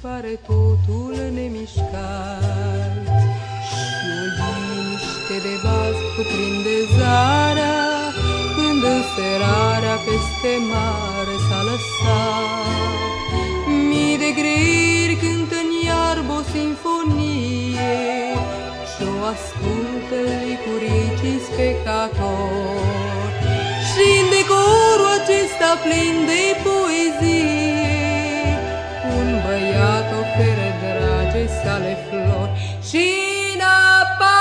pare totul nemișcat și o liniște de vas cuprinde zarea, când înserarea peste mare s-a lăsat. Mii de greieri cântă în iarbă o sinfonie și-o ascultă licurii spectator. Și în decorul acesta plin de poezie, un băiat oferă drage sale flori și în apa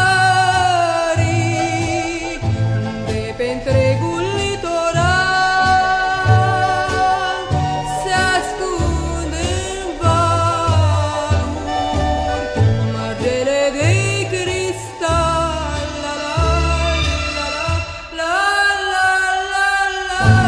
mării, de pe întregul litoral, se ascund în valuri margele de cristal. La la la la la la la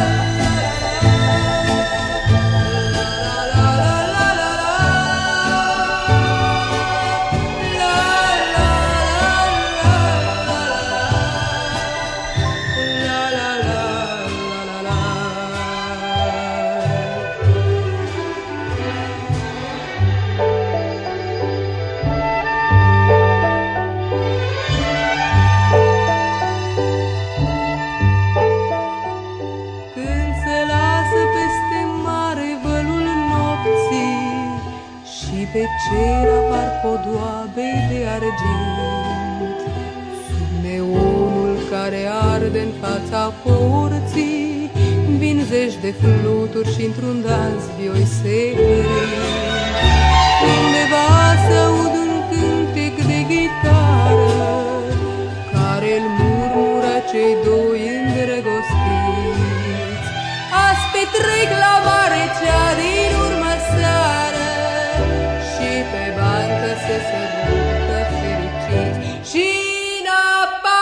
Când se lasă peste mare vălul nopții și pe cer apar podoabe de argint, sub neonul care arde în fața porții, vin zeci de fluturi și într-un dans vioi se prind. Undeva se-aud un cântec de ghitară, care îl murmură cei doi îndrăgostiți. Azi petrec la mare cea din urmă seară și pe bancă se sărută fericiți. Și în apa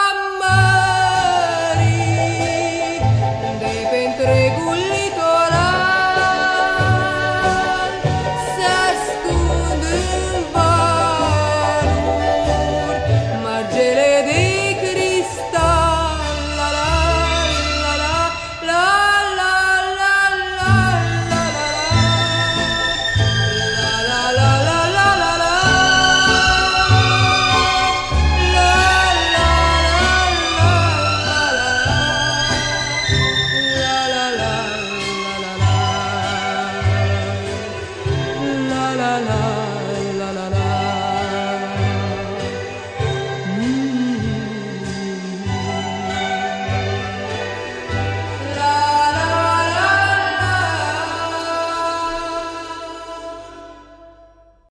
mării, de pe întregul litoral, se ascund în valuri margele de cristal. La la la la la la la la la la la la la la. La la la